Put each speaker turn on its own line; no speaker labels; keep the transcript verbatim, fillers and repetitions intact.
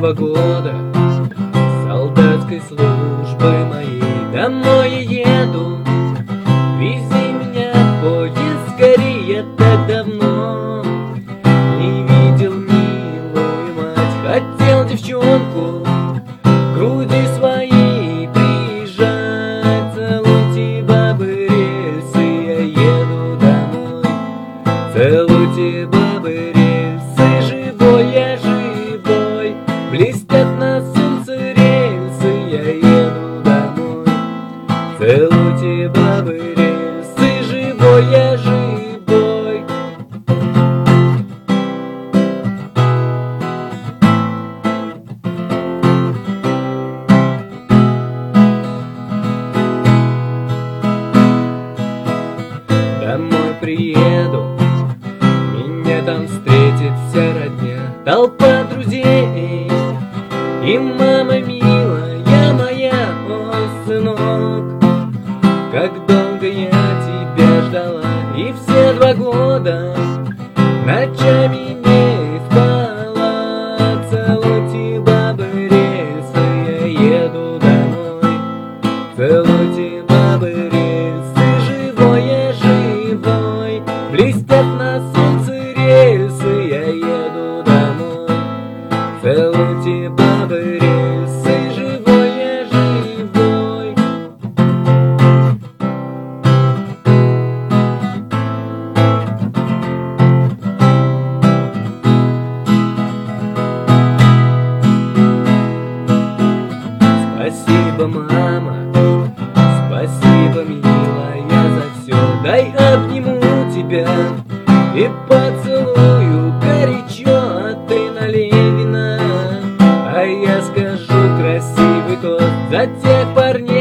два года солдатской службы моей. Домой я еду, вези меня, поезд скорее, я так давно не видел милую мать. Хотел девчонку к груди своей прижать. Целуйте, бабы, рельсы, я еду домой. Целуйте, бабы, рельсы, живой я живой. Блестят на солнце рельсы, я еду домой. Целуйте, бабы, рельсы, живой я живой. Домой приеду, меня там встретит вся родня, толпа друзей и мама милая моя. О, сынок, как долго я тебя ждала, и все два года ночами не спала. Целуйте, бабы, рельсы, я еду домой. Целуйте, бабы, рельсы, живой я живой. Блестят на солнце рельсы, я еду домой. Целуйте, бабы, рельсы, живой я живой. Спасибо, мама, спасибо, милая, за все. Дай обниму тебя и поцелую горячо, а ты налей вина, а я скажу красивый тост за тех парней,